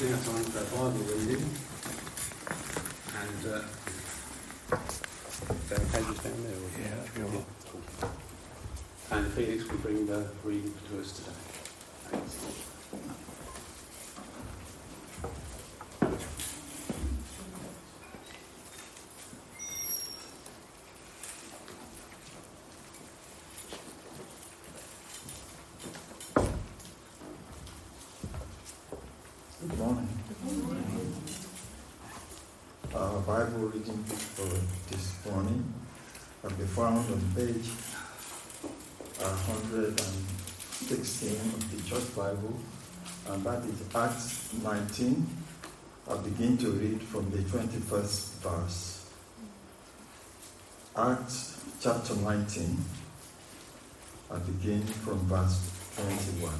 it's now time for our Bible reading. And there are pages down there? Yeah, cool. And Felix will bring the reading to us today. Thanks. Good morning. Our Bible reading for this morning can be found on page 116 of the Church Bible, and that is Acts 19. I'll begin to read from the 21st verse. Acts chapter 19, I begin from verse 21.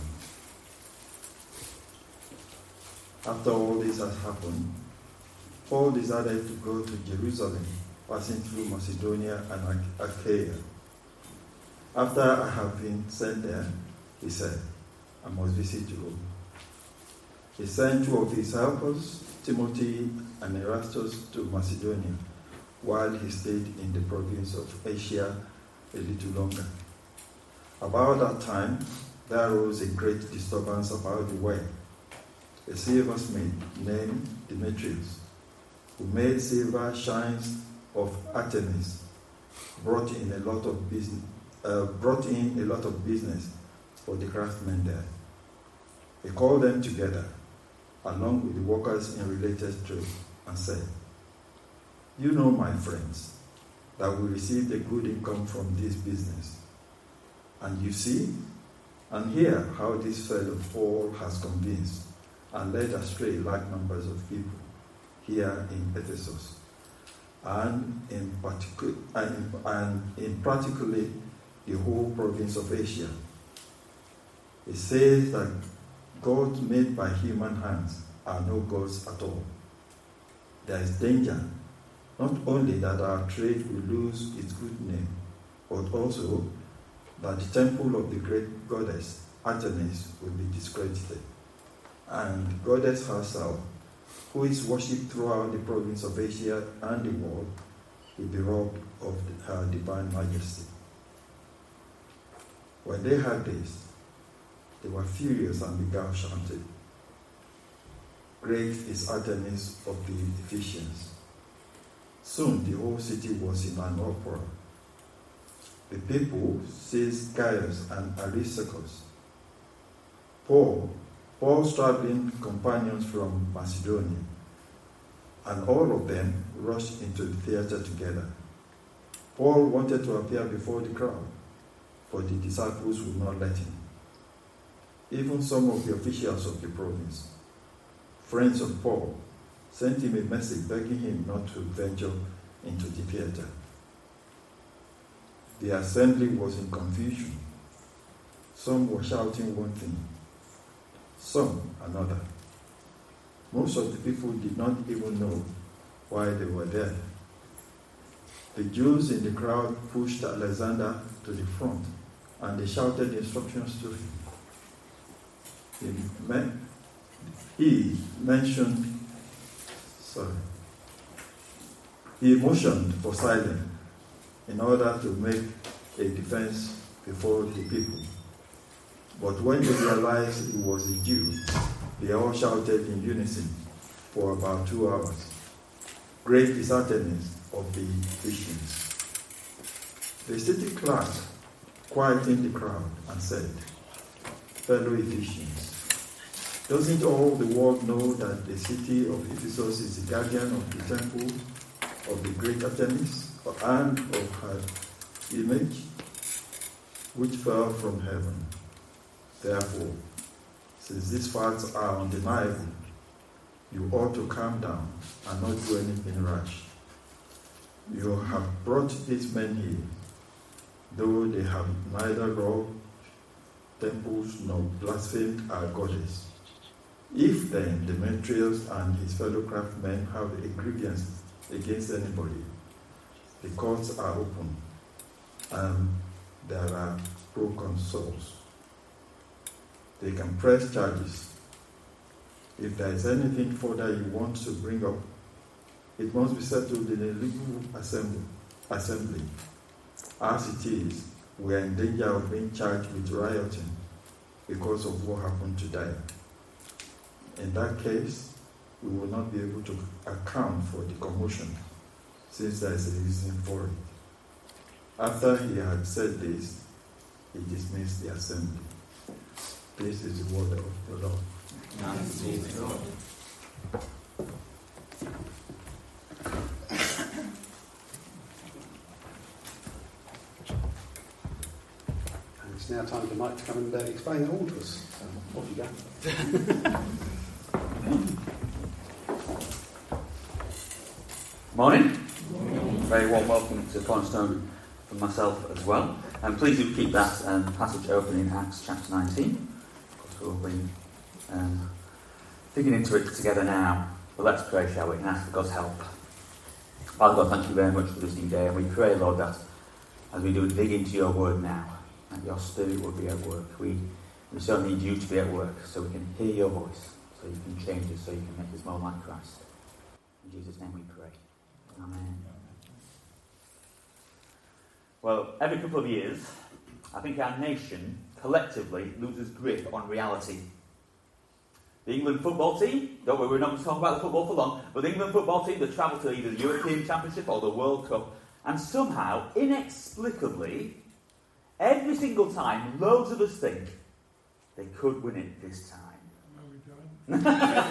After all this has happened, Paul decided to go to Jerusalem, passing through Macedonia and Achaia. After I have been sent there, he said, I must visit Rome. He sent two of his helpers, Timothy and Erastus, to Macedonia, while he stayed in the province of Asia a little longer. About that time, there arose a great disturbance about the way. A silversmith named Demetrius, who made silver shines of Artemis, brought in a lot of business for the craftsmen there. He called them together, along with the workers in related trade, and said, "You know, my friends, that we received a good income from this business. And you see and hear how this fellow Paul has convinced and led astray large numbers of people here in Ephesus, and in practically the whole province of Asia. He says that gods made by human hands are no gods at all. There is danger, not only that our trade will lose its good name, but also that the temple of the great goddess Artemis will be discredited, and the goddess herself, who is worshipped throughout the province of Asia and the world, will be robbed of her divine majesty." When they heard this, they were furious and began shouting, "Great is Artemis of the Ephesians." Soon the whole city was in an uproar. The people seized Gaius and Aristarchus, Paul's traveling companions from Macedonia, and all of them rushed into the theater together. Paul wanted to appear before the crowd, but the disciples would not let him. Even some of the officials of the province, friends of Paul, sent him a message begging him not to venture into the theater. The assembly was in confusion. Some were shouting one thing, some another. Most of the people did not even know why they were there. The Jews in the crowd pushed Alexander to the front, and they shouted instructions to him. He motioned for silence in order to make a defense before the people. But when they realized he was a Jew, they all shouted in unison for about 2 hours, "Great is Artemis of the Ephesians." The city clerk quieted the crowd and said, "Fellow Ephesians, doesn't all the world know that the city of Ephesus is the guardian of the temple of the great Artemis and of her image, which fell from heaven? Therefore, since these facts are undeniable, you ought to calm down and not do anything rash. You have brought these men here, though they have neither robbed temples nor blasphemed our goddess. If then Demetrius and his fellow craftsmen have a grievance against anybody, the courts are open, and there are proconsuls. They can press charges. If there is anything further you want to bring up, it must be settled in a legal assembly. As it is, we are in danger of being charged with rioting because of what happened to Dyer. In that case, we will not be able to account for the commotion, since there is a reason for it. After he had said this, he dismissed the assembly. This is the word of the Lord. Thanks be to God. And it's now time for Mike to come and explain it all to us. So, off you go. Morning. Very warm welcome to Cornerstone from myself as well. And please do keep that passage open in Acts chapter 19. Of course, we'll be digging into it together now. But let's pray, shall we, and ask for God's help. Father God, thank you very much for this new day. And we pray, Lord, that as we do dig into your word now, that your spirit will be at work. We so need you to be at work so we can hear your voice, so you can change us, so you can make us more like Christ. In Jesus' name we pray. Amen. Well, every couple of years, I think our nation collectively loses grip on reality. The England football team, don't worry, we're not going to talk about the football for long, but the England football team, they travel to either the European Championship or the World Cup, and somehow, inexplicably, every single time, loads of us think they could win it this time.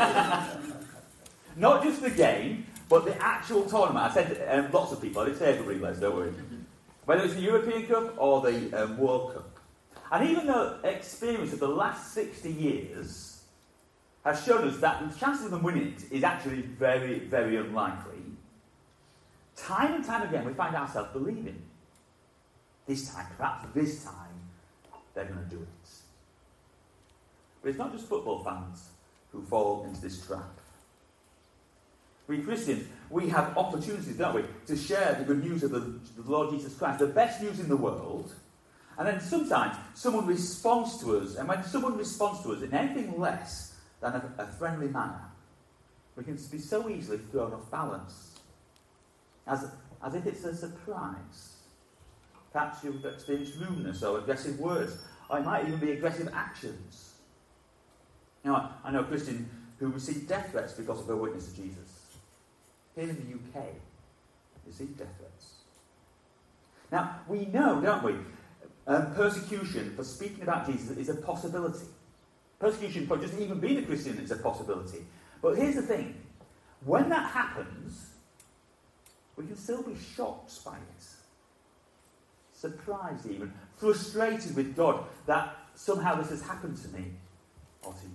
Not just the game, but the actual tournament. I said lots of people, I didn't say everybody, Les, don't worry. Whether it's the European Cup or the World Cup. And even the experience of the last 60 years has shown us that the chances of them winning it is actually very, very unlikely. Time and time again, we find ourselves believing this time, perhaps this time, they're going to do it. But it's not just football fans who fall into this trap. We Christians, we have opportunities, don't we, to share the good news of the Lord Jesus Christ, the best news in the world. And then sometimes someone responds to us, and when someone responds to us in anything less than a friendly manner, we can be so easily thrown off balance, as if it's a surprise. Perhaps you've experienced rudeness or aggressive words, or it might even be aggressive actions. Now, I know a Christian who received death threats because of her witness to Jesus. Here in the UK, received death threats. Now, we know, don't we, persecution for speaking about Jesus is a possibility. Persecution for just even being a Christian is a possibility. But here's the thing. When that happens, we can still be shocked by it. Surprised even. Frustrated with God that somehow this has happened to me or to you.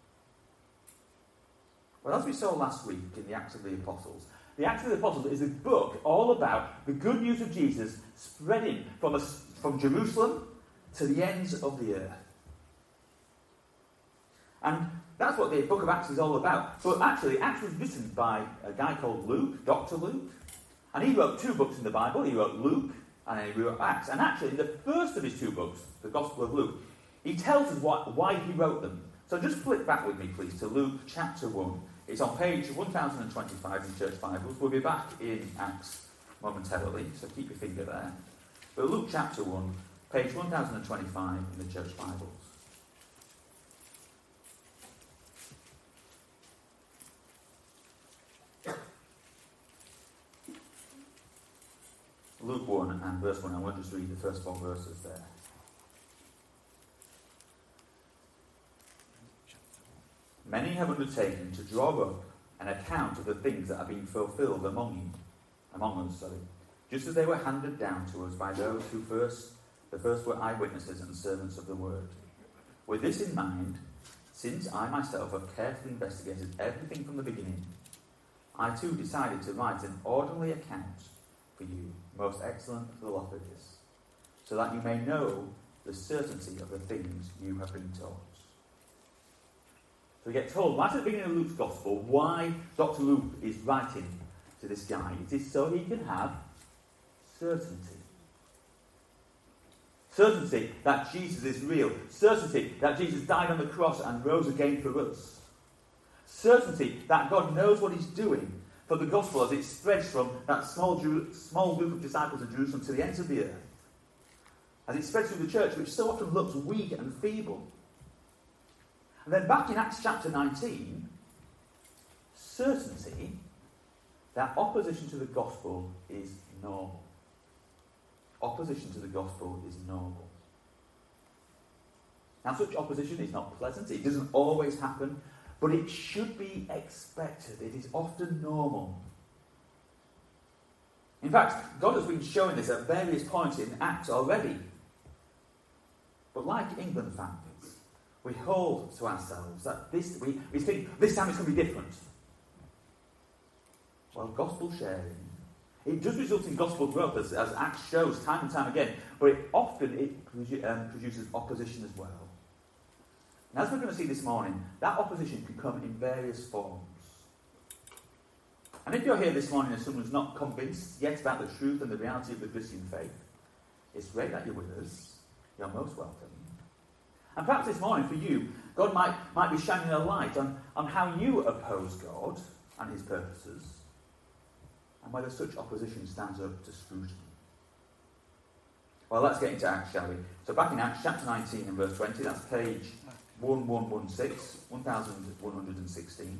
Well, as we saw last week in the Acts of the Apostles is a book all about the good news of Jesus spreading from Jerusalem to the ends of the earth. And that's what the book of Acts is all about. But actually, Acts was written by a guy called Luke, Dr. Luke. And he wrote 2 books in the Bible. He wrote Luke and then he wrote Acts. And actually, in the first of his 2 books, the Gospel of Luke, he tells us why he wrote them. So just flip back with me, please, to Luke chapter 1. It's on page 1025 in Church Bibles. We'll be back in Acts momentarily, so keep your finger there. But Luke chapter 1, page 1025 in the Church Bibles. Luke 1 and verse 1, I won't just read the first 4 verses there. Many have undertaken to draw up an account of the things that have been fulfilled among us, just as they were handed down to us by those who the first were eyewitnesses and servants of the word. With this in mind, since I myself have carefully investigated everything from the beginning, I too decided to write an orderly account for you, most excellent Philopagus, so that you may know the certainty of the things you have been taught. So we get told right at the beginning of Luke's Gospel why Dr. Luke is writing to this guy. It is so he can have certainty. Certainty that Jesus is real. Certainty that Jesus died on the cross and rose again for us. Certainty that God knows what he's doing for the gospel as it spreads from that small group of disciples in Jerusalem to the ends of the earth. As it spreads through the church, which so often looks weak and feeble. And then back in Acts chapter 19, certainty that opposition to the gospel is normal. Opposition to the gospel is normal. Now, such opposition is not pleasant. It doesn't always happen, but it should be expected. It is often normal. In fact, God has been showing this at various points in Acts already. But like England fans, we hold to ourselves that we think this time it's going to be different. Well, gospel sharing, it does result in gospel growth, as Acts shows time and time again, but it produces opposition as well. And as we're going to see this morning, that opposition can come in various forms. And if you're here this morning as someone who's not convinced yet about the truth and the reality of the Christian faith, it's great that you're with us. You're most welcome. And perhaps this morning for you, God might be shining a light on how you oppose God and his purposes, and whether such opposition stands up to scrutiny. Well, let's get into Acts, shall we? So back in Acts chapter 19 and verse 20, that's page 1116.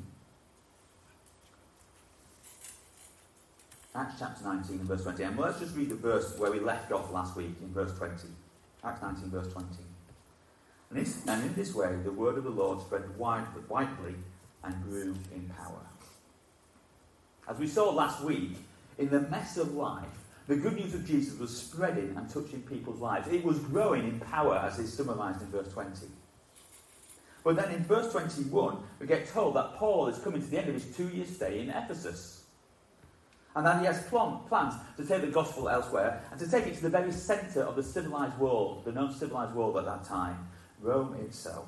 Acts chapter 19 and verse 20. And let's just read the verse where we left off last week in verse 20. Acts 19 verse 20. And in this way the word of the Lord spread widely and grew in power. As we saw last week, in the mess of life, the good news of Jesus was spreading and touching people's lives. It was growing in power, as is summarised in verse 20. But then in verse 21, we get told that Paul is coming to the end of his 2-year stay in Ephesus. And that he has plans to take the gospel elsewhere and to take it to the very centre of the civilised world, the known civilised world at that time, Rome itself.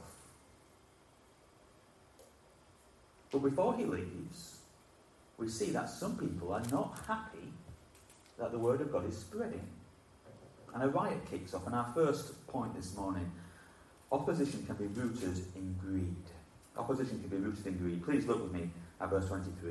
But before he leaves, we see that some people are not happy that the word of God is spreading. And a riot kicks off. And our first point this morning, opposition can be rooted in greed. Opposition can be rooted in greed. Please look with me at verse 23.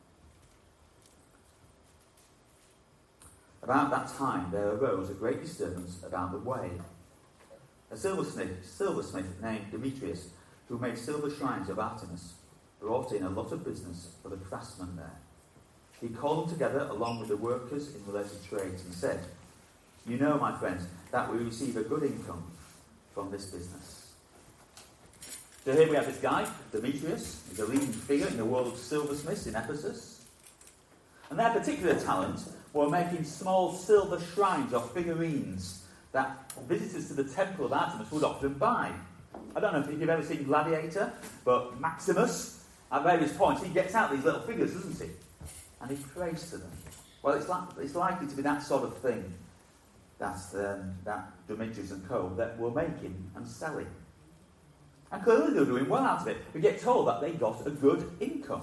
About that time there arose a great disturbance about the way. A silversmith named Demetrius, who made silver shrines of Artemis, brought in a lot of business for the craftsmen there. He called them together along with the workers in related trades and said, "You know, my friends, that we receive a good income from this business." So here we have this guy, Demetrius. He's a leading figure in the world of silversmiths in Ephesus. And their particular talent were making small silver shrines or figurines that visitors to the temple of Artemis would often buy. I don't know if you've ever seen Gladiator, but Maximus, at various points, he gets out these little figures, doesn't he? And he prays to them. Well, it's likely to be that sort of thing that Demetrius and co. that were making and selling. And clearly they were doing well out of it. We get told that they got a good income.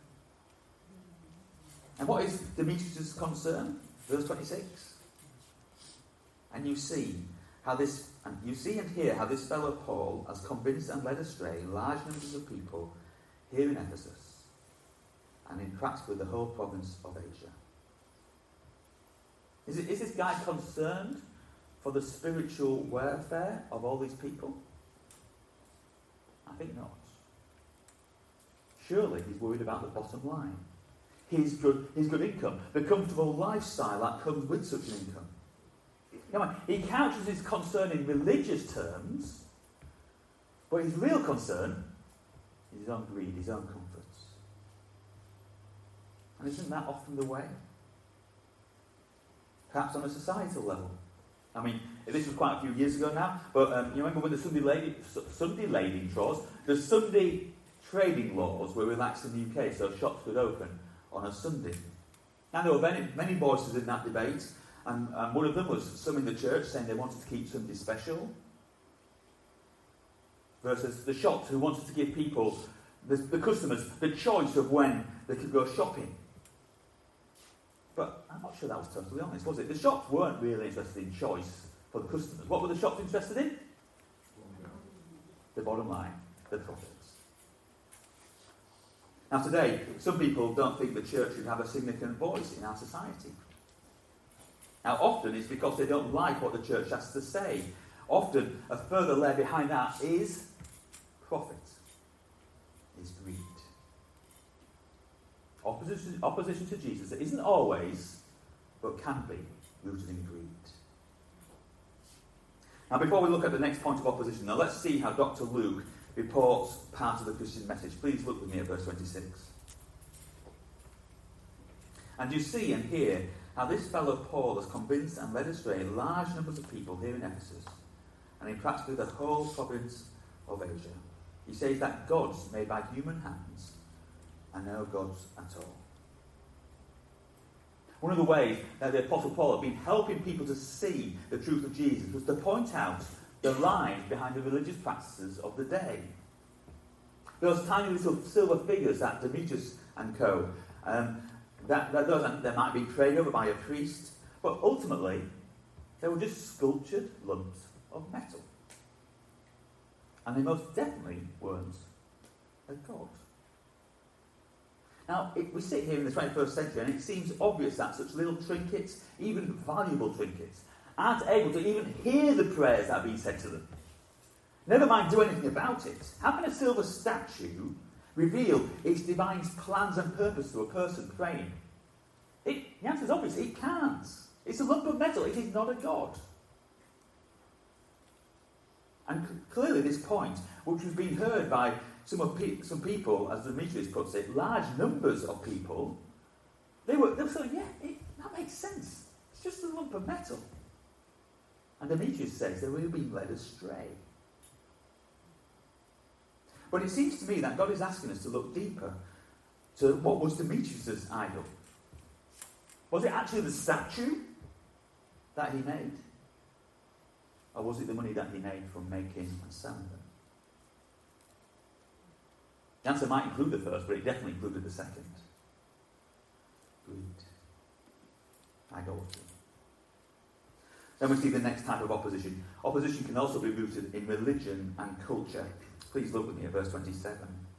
And what is Demetrius' concern? Verse 26. And you see and hear how this fellow Paul has convinced and led astray large numbers of people here in Ephesus and in practically the whole province of Asia. Is this guy concerned for the spiritual welfare of all these people? I think not. Surely he's worried about the bottom line. His good income, the comfortable lifestyle that comes with such an income. Now, he couches his concern in religious terms, but his real concern is his own greed, his own comforts. And isn't that often the way? Perhaps on a societal level. I mean, this was quite a few years ago now, but you remember when the Sunday lading laws, the Sunday trading laws were relaxed in the UK, so shops could open on a Sunday. Now, there were many voices in that debate, and one of them was some in the church saying they wanted to keep Sunday special, versus the shops who wanted to give people, the customers, the choice of when they could go shopping. But I'm not sure that was totally honest, was it? The shops weren't really interested in choice for the customers. What were the shops interested in? The bottom line, the profits. Now today, some people don't think the church should have a significant voice in our society. Now often it's because they don't like what the church has to say. Often a further layer behind that is profit, is greed. Opposition to Jesus that isn't always, but can be, rooted in greed. Now before we look at the next point of opposition, now let's see how Dr. Luke reports part of the Christian message. Please look with me at verse 26. And you see and hear how this fellow Paul has convinced and led astray large numbers of people here in Ephesus, and in practically the whole province of Asia. He says that gods made by human hands are no gods at all. One of the ways that the Apostle Paul had been helping people to see the truth of Jesus was to point out the lies behind the religious practices of the day. Those tiny little silver figures that Demetrius and co, they might be prayed over by a priest, but ultimately they were just sculptured lumps of metal. And they most definitely weren't a god. Now, we sit here in the 21st century and it seems obvious that such little trinkets, even valuable trinkets, aren't able to even hear the prayers that are being said to them. Never mind do anything about it. How can a silver statue reveal its divine plans and purpose to a person praying? The answer is obvious, it can't. It's a lump of metal, it is not a god. And clearly this point, which was being heard by some people, as Demetrius puts it, large numbers of people, they were saying, that makes sense. It's just a lump of metal. And Demetrius says they were being led astray. But it seems to me that God is asking us to look deeper to what was Demetrius' idol. Was it actually the statue that he made? Or was it the money that he made from making and selling them? The answer might include the first, but it definitely included the second. Greed. Idolatry. Then we see the next type of opposition. Opposition can also be rooted in religion and culture. Please look with me at verse 27.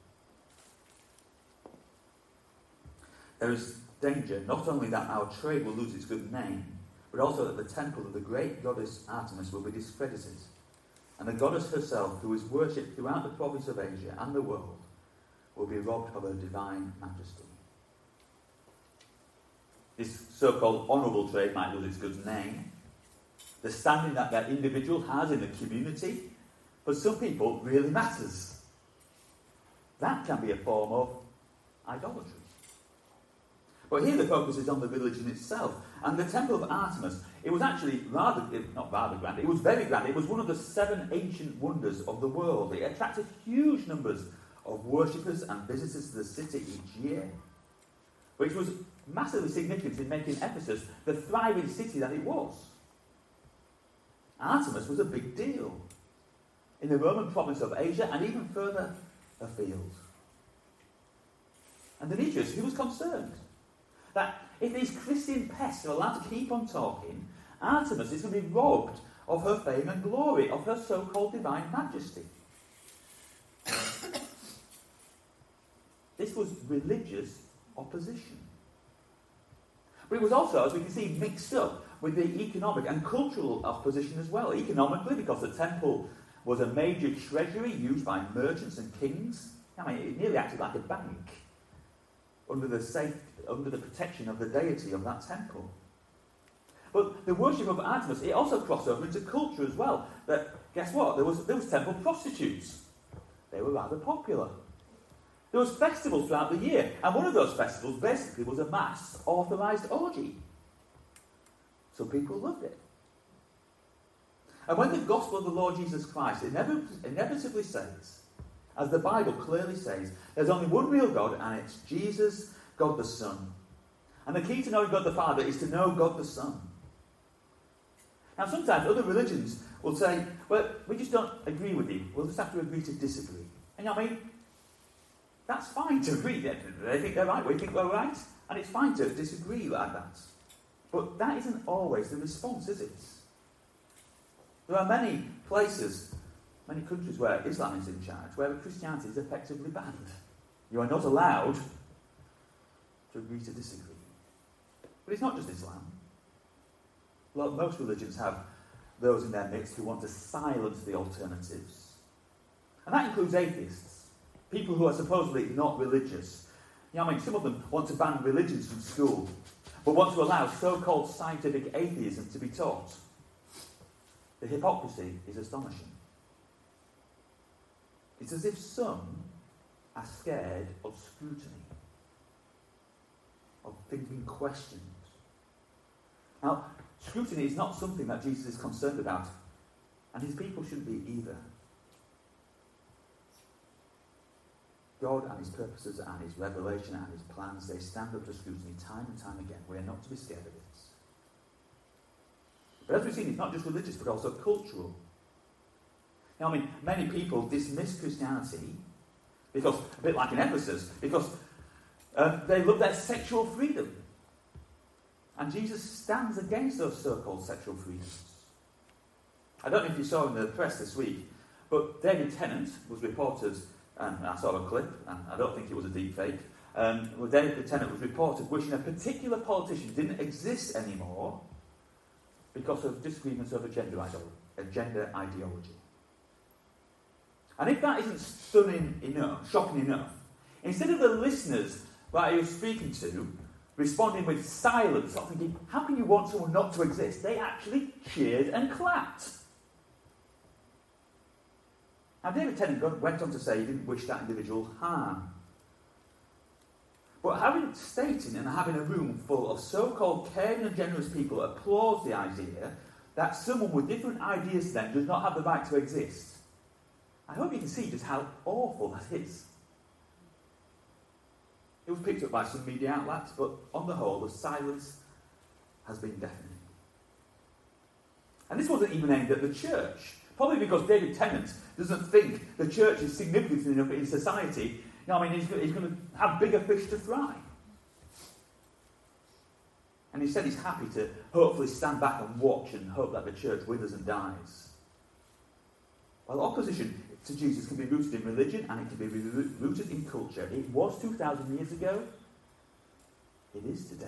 There is danger not only that our trade will lose its good name, but also that the temple of the great goddess Artemis will be discredited, and the goddess herself, who is worshipped throughout the province of Asia and the world, will be robbed of her divine majesty. This so-called honourable trade might lose its good name, the standing that that individual has in the community, but some people really matters. That can be a form of idolatry. But here the focus is on the religion itself. And the Temple of Artemis, it was actually not rather grand, it was very grand. It was one of the 7 ancient wonders of the world. It attracted huge numbers of worshippers and visitors to the city each year, which was massively significant in making Ephesus the thriving city that it was. Artemis was a big deal in the Roman province of Asia and even further afield. And Demetrius, he was concerned that if these Christian pests are allowed to keep on talking, Artemis is going to be robbed of her fame and glory, of her so-called divine majesty. This was religious opposition. But it was also, as we can see, mixed up with the economic and cultural opposition as well. Economically, because the temple was a major treasury used by merchants and kings. I mean, it nearly acted like a bank under the protection of the deity of that temple. But the worship of Artemis, it also crossed over into culture as well. That, guess what? There was temple prostitutes. They were rather popular. There was festivals throughout the year, and one of those festivals basically was a mass authorised orgy. So people loved it. And when the gospel of the Lord Jesus Christ inevitably says, as the Bible clearly says, there's only one real God, and it's Jesus, God the Son. And the key to knowing God the Father is to know God the Son. Now sometimes other religions will say, well, we just don't agree with you. We'll just have to agree to disagree. And I mean, that's fine to agree. They think they're right, we think we're right. And it's fine to disagree like that. But that isn't always the response, is it? There are many places, many countries where Islam is in charge, where Christianity is effectively banned. You are not allowed to agree to disagree. But it's not just Islam. Most religions have those in their midst who want to silence the alternatives. And that includes atheists, people who are supposedly not religious. Some of them want to ban religions from school, but want to allow so-called scientific atheism to be taught. The hypocrisy is astonishing. It's as if some are scared of scrutiny, of things being questioned. Now, scrutiny is not something that Jesus is concerned about, and his people shouldn't be either. God and his purposes and his revelation and his plans, they stand up to scrutiny time and time again. We are not to be scared of it. But as we've seen, it's not just religious, but also cultural. Many people dismiss Christianity because, a bit like in Ephesus, because they love their sexual freedom. And Jesus stands against those so-called sexual freedoms. I don't know if you saw in the press this week, but David Tennant was reported, and I saw a clip, and I don't think it was a deep fake, David Tennant was reported wishing a particular politician didn't exist anymore because of disagreements over gender ideology. And if that isn't shocking enough, instead of the listeners that he was speaking to responding with silence, not thinking, how can you want someone not to exist? They actually cheered and clapped. Now, David Tennant went on to say he didn't wish that individual harm. But stating and having a room full of so-called caring and generous people applauds the idea that someone with different ideas to them does not have the right to exist, I hope you can see just how awful that is. It was picked up by some media outlets, but on the whole, the silence has been deafening. And this wasn't even aimed at the church. Probably because David Tennant doesn't think the church is significant enough in society. He's going to have bigger fish to fry. And he said he's happy to hopefully stand back and watch and hope that the church withers and dies. Well, opposition to Jesus can be rooted in religion and it can be rooted in culture. It was 2,000 years ago. It is today.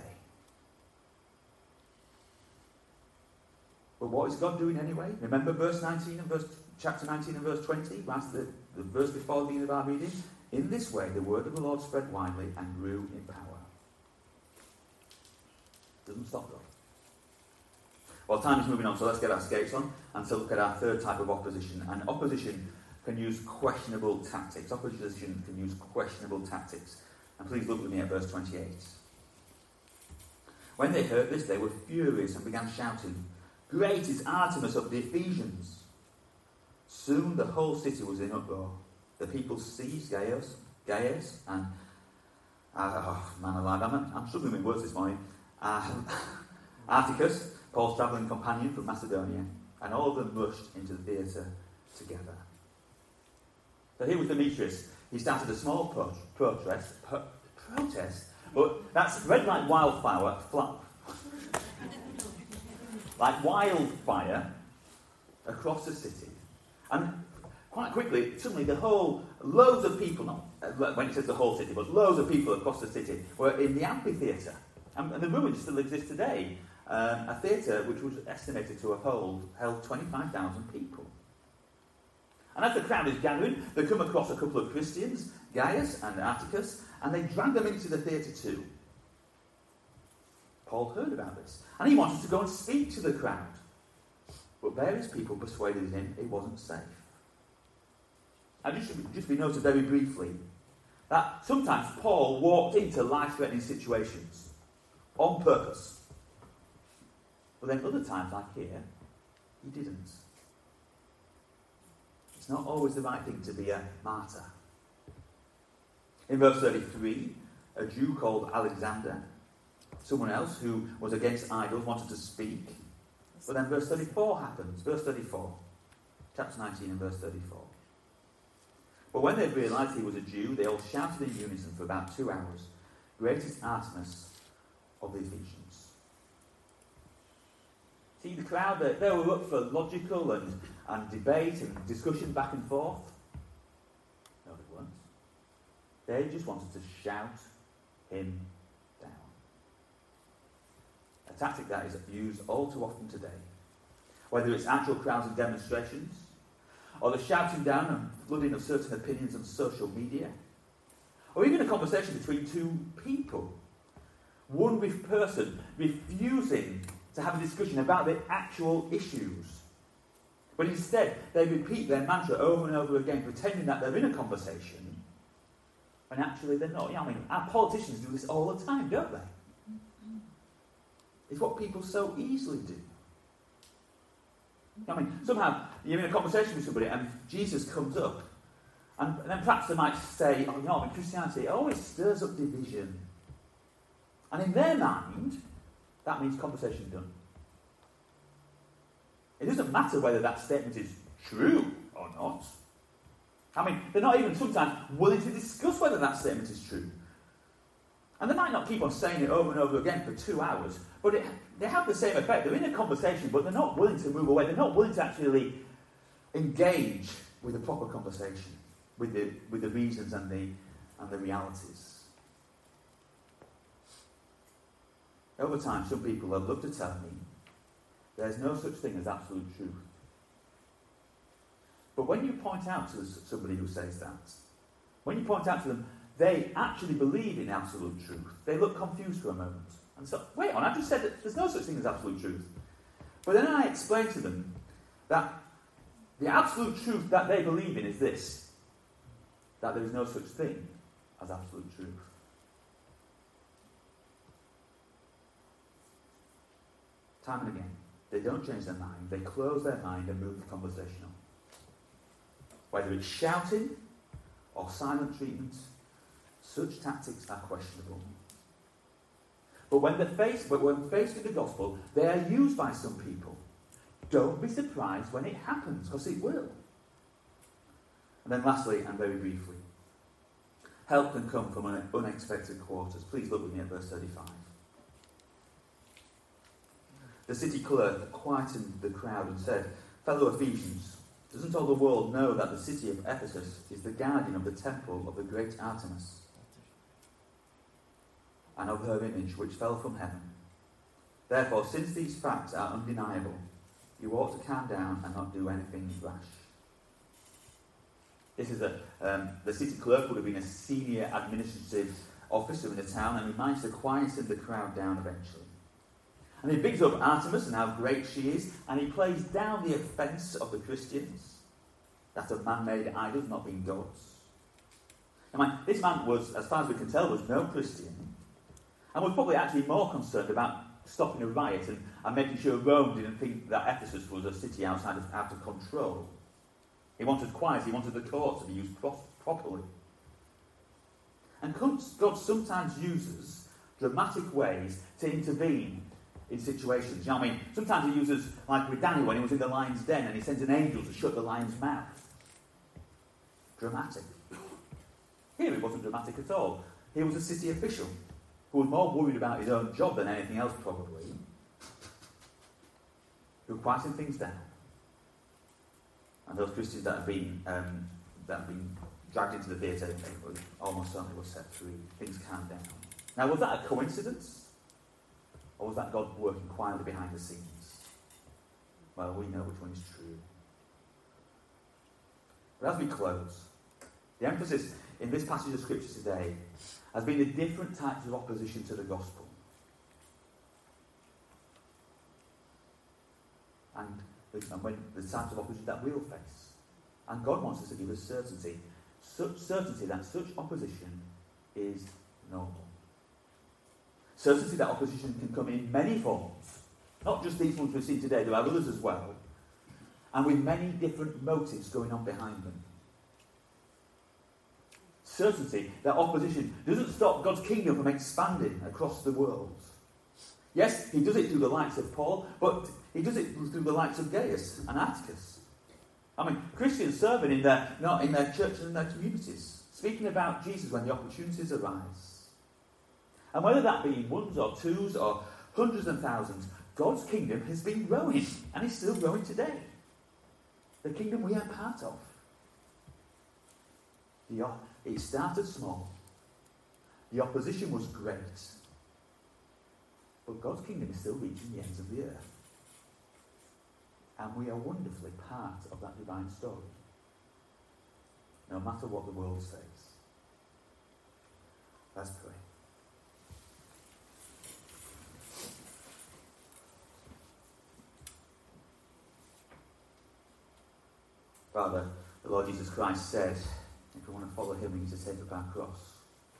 But what is God doing anyway? Remember chapter 19 and verse 20? That's the verse before the beginning of our reading. In this way, the word of the Lord spread widely and grew in power. Doesn't stop though. Well, time is moving on, so let's get our skates on and to look at our third type of opposition. And opposition can use questionable tactics. Opposition can use questionable tactics. And please look with me at verse 28. When they heard this, they were furious and began shouting, "Great is Artemis of the Ephesians!" Soon the whole city was in uproar. The people seized Gaius and I'm struggling with words this morning. Articus, Paul's travelling companion from Macedonia, and all of them rushed into the theatre together. So here was Demetrius. He started a small protest, but that spread like wildfire, across the city. And quite quickly, suddenly loads of people, not when it says the whole city, but loads of people across the city were in the amphitheatre. And the ruins still exist today. A theatre which was estimated to have held 25,000 people. And as the crowd is gathering, they come across a couple of Christians, Gaius and Articus, and they drag them into the theatre too. Paul heard about this, and he wanted to go and speak to the crowd. But various people persuaded him it wasn't safe. And it should just be noted very briefly that sometimes Paul walked into life-threatening situations on purpose. But then other times, like here, he didn't. It's not always the right thing to be a martyr. In verse 33, a Jew called Alexander, someone else who was against idols, wanted to speak. But then verse 34 happens. Verse 34. Chapter 19 and verse 34. But when they realised he was a Jew, they all shouted in unison for about 2 hours, "Great is Artemis of the Ephesians." See, the crowd, they were up for logical and debate and discussion back and forth. No, they weren't. They just wanted to shout him down. A tactic that is used all too often today. Whether it's actual crowds and demonstrations, or the shouting down and flooding of certain opinions on social media, or even a conversation between two people. One person refusing to have a discussion about the actual issues. But instead, they repeat their mantra over and over again, pretending that they're in a conversation, and actually they're not. I mean, our politicians do this all the time, don't they? It's what people so easily do. I mean, somehow you're in a conversation with somebody and Jesus comes up, and then perhaps they might say, oh, no, in Christianity, it always stirs up division. And in their mind, that means conversation done. It doesn't matter whether that statement is true or not. I mean, they're not even sometimes willing to discuss whether that statement is true. And they might not keep on saying it over and over again for 2 hours, but they have the same effect. They're in a conversation, but they're not willing to move away. They're not willing to actually engage with a proper conversation, with the reasons and the realities. Over time, some people have looked to tell me there's no such thing as absolute truth. But when you point out to somebody who says that, when you point out to them they actually believe in absolute truth, they look confused for a moment. And so, wait on, I just said that there's no such thing as absolute truth. But then I explain to them that the absolute truth that they believe in is this, that there is no such thing as absolute truth. Time and again, they don't change their mind, they close their mind and move the conversation on. Whether it's shouting or silent treatment, such tactics are questionable. But when faced with the gospel, they are used by some people. Don't be surprised when it happens, because it will. And then lastly, and very briefly, help can come from unexpected quarters. Please look with me at verse 35. The city clerk quietened the crowd and said, "Fellow Ephesians, doesn't all the world know that the city of Ephesus is the guardian of the temple of the great Artemis, and of her image which fell from heaven? Therefore, since these facts are undeniable, you ought to calm down and not do anything rash." This is the city clerk would have been a senior administrative officer in the town, and he managed to quieten the crowd down eventually. And he bigs up Artemis and how great she is, and he plays down the offence of the Christians, that of man-made idols not being gods. I mean, this man was, as far as we can tell, was no Christian, and was probably actually more concerned about stopping a riot and making sure Rome didn't think that Ephesus was a city out of control. He wanted quiet, he wanted the court to be used properly. And God sometimes uses dramatic ways to intervene in situations. You know what I mean? Sometimes he uses, like with Daniel when he was in the lion's den and he sends an angel to shut the lion's mouth. Dramatic. Here it wasn't dramatic at all. He was a city official who was more worried about his own job than anything else probably, who quieted things down. And those Christians that have been dragged into the theatre almost certainly were set free. Things calmed down. Now, was that a coincidence? Or was that God working quietly behind the scenes? Well, we know which one is true. But as we close, the emphasis in this passage of Scripture today has been the different types of opposition to the gospel. And when the types of opposition that we'll face. And God wants us to give us certainty. Such certainty that such opposition is normal. Certainty that opposition can come in many forms. Not just these ones we've seen today, there are others as well. And with many different motives going on behind them. Certainty that opposition doesn't stop God's kingdom from expanding across the world. Yes, he does it through the likes of Paul, but he does it through the likes of Gaius and Atticus. I mean, Christians serving in their churches and their communities, speaking about Jesus when the opportunities arise. And whether that be ones or twos or hundreds and thousands, God's kingdom has been growing, and is still growing today. The kingdom we are part of. It started small, The opposition was great. But God's kingdom is still reaching the ends of the earth. And we are wonderfully part of that divine story. No matter what the world says. Let's pray. Father, the Lord Jesus Christ said, if we want to follow him, we need to take up our cross.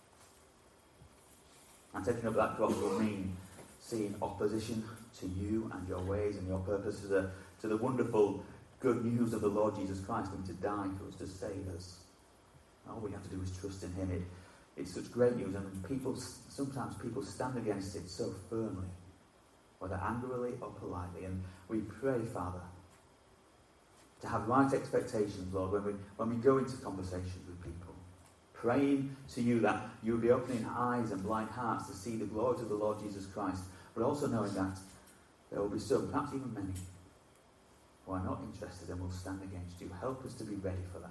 And taking up that cross will mean seeing opposition to you and your ways and your purposes, to the wonderful good news of the Lord Jesus Christ coming to die for us, to save us. All we have to do is trust in him. It's such great news, and sometimes people stand against it so firmly, whether angrily or politely. And we pray, Father, to have right expectations, Lord, when we go into conversations with people, praying to you that you'll be opening eyes and blind hearts to see the glory of the Lord Jesus Christ, but also knowing that there will be some, perhaps even many, who are not interested and will stand against you. Help us to be ready for that.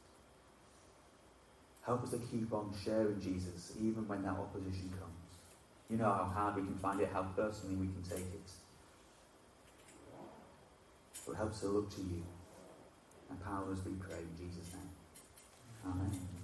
Help us to keep on sharing Jesus, even when that opposition comes. You know how hard we can find it, how personally we can take it. But help us to look to you. Empower us, we pray, in Jesus' name. Amen.